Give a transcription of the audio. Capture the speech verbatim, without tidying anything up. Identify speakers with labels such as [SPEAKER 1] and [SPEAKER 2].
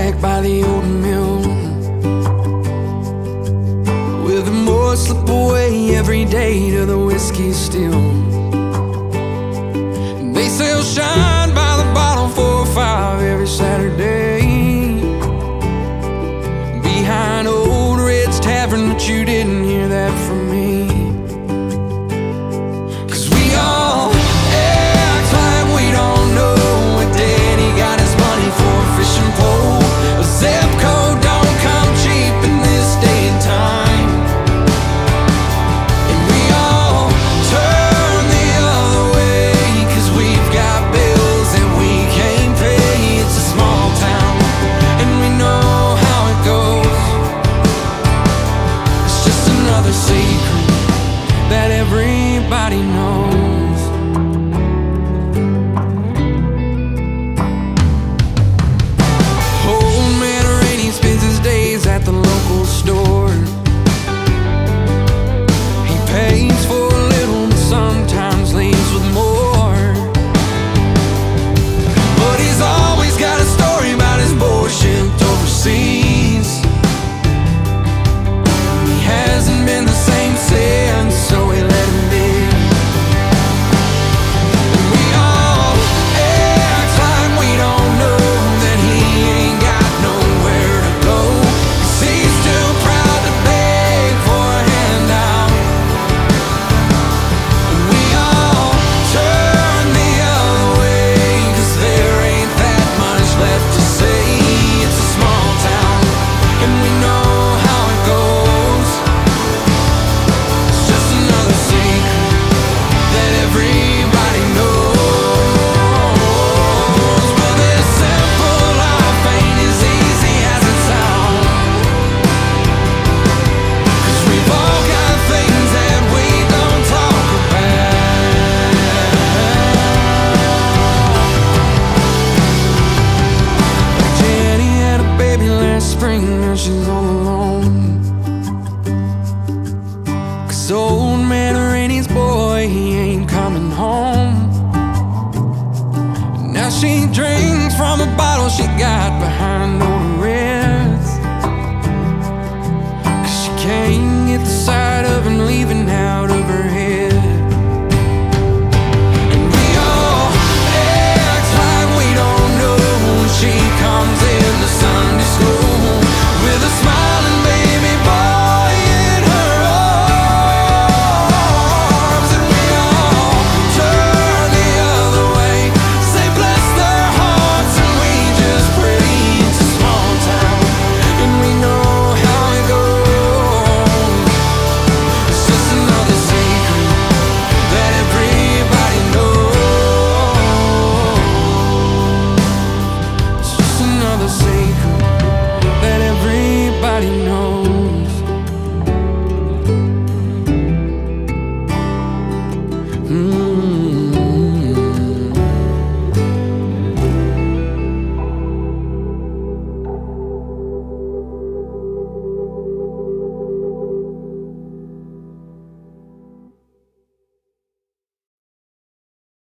[SPEAKER 1] back by the old mill, where the more slip away every day to the whiskey still. And they sell shine by the bottle, four or five every Saturday, behind Old Red's Tavern, but you didn't hear that from me. Cause we all act like we don't know where Daddy got his money for a fishing pole. A zip code don't come cheap in this day and time, and we all turn the other way cause we've got bills that we can't pay. It's a small town and we know how it goes. It's just another secret that everybody knows. Old man Rainey spends his days at the local store. He pays for a little but sometimes leaves with more. But he's always got a story about his boy shipped overseas. He hasn't been the same since, so we let him be. And we all act like we don't know that he ain't got nowhere to go, cause he's too proud to beg for a handout. And we all turn the other way cause there ain't that much left to say. It's a small town and we know how it goes. It's just another secret that everybody knows. Well, this simple life ain't as easy as it sounds, cause we've all got things that we don't talk about. Jenny had a baby last spring, now she's all alone, cause old man Rainey's boy, he ain't coming home. Now she drinks from a bottle she got